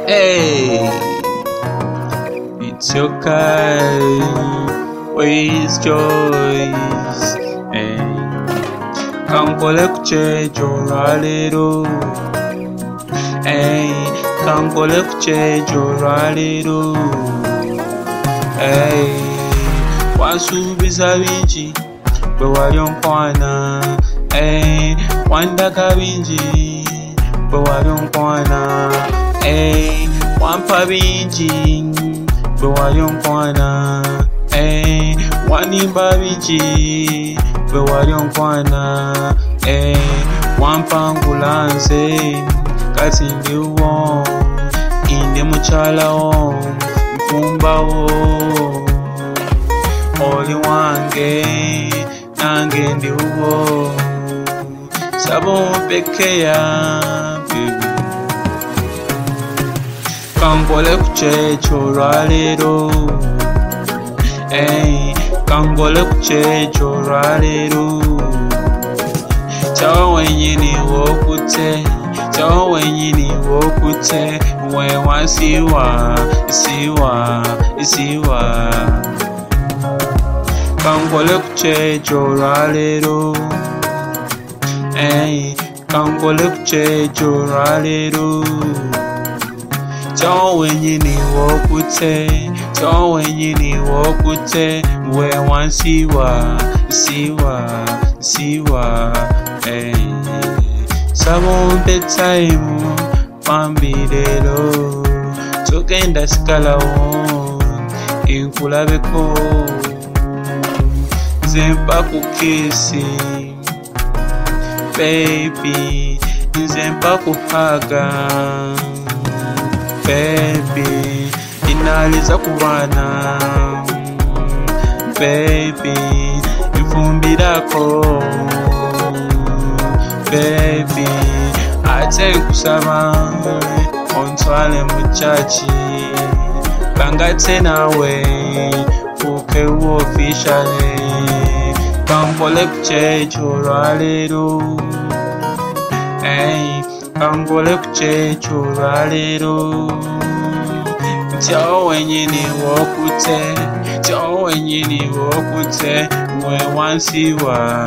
Hey, it's your guy with Joyce. Hey, come collect your ralero. Hey, come collect your ralero. Hey, wasubiza bingi bwe wali onkwana. Hey, wandaka bingi bwe wali onkwana. Hey, wampa bingi bwe wali onkwana. Hey, wanimba bingi bwe wali onkwana. Hey, wampangula nze kati ndiwo inde mukyalawo nfumbawo oli wange nange ndiwo saba ompekeya baby. Kankole ku kyekyo olwaleero. Hey, kankole ku kyekyo olwaleero. Kyawo wenyini w'okutte, kyawo wenyini w'okutte, we wansiiwa, isiiwa. Kankole ku kyekyo olwaleero. Hey, kankole ku kyekyo olwaleero. Kyawo wenyini w'okutte, kyawo wenyini w'okutte, we wansiiwa, isiiwa. Hey, saba ompe time bambi leero togenda sigalawo nkulabeko nze mpa ku kiisi baby, nze mpa ku haga baby, inaliza ku baana baby, nfumbirako baby, ate nkusaba ontwale mu chachi bangate nawe ukewo officially. Kankole ku kyekyo olwaleero. Hey, kankole ku kyekyo olwaleero. Kyawo wenyini w'okutte, kyawo wenyini w'okutte, we wansiiwa,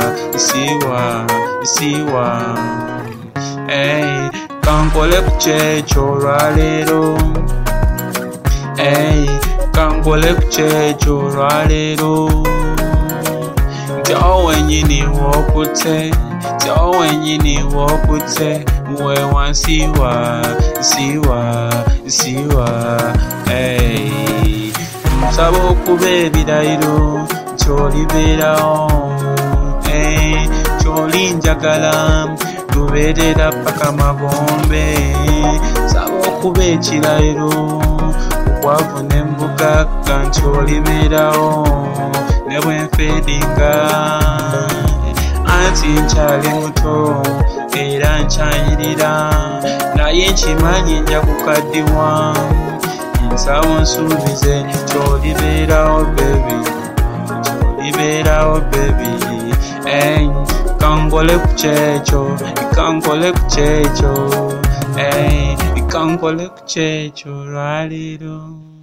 isiiwa. Hey, kankole ku kyekyo olwaleero. Hey, kankole ku kyekyo olwaleero. Kyawo wenyini w'okutte, kyawo wenyini w'okutte, we wansiiwa, isiiwa. Hey, nsaba okuba ebirayiro ky'olibeerawo. Hey, ky'olinjagala lubeerera paka magombe. Nsaba okuba ekirayiro obwavu n'embugagga nti olibeerawo ne bwe nfeedinga anti nkyali muto era nkyayirira naye nkimanyi nja kukaddiwa. Nsaba onsuubize ky'olibeerawo baby, ky'olibeerawo baby. Hey, kankole ku kyekyo, kankole ku kyekyo. Hey, kankole ku kyekyo olwaleero.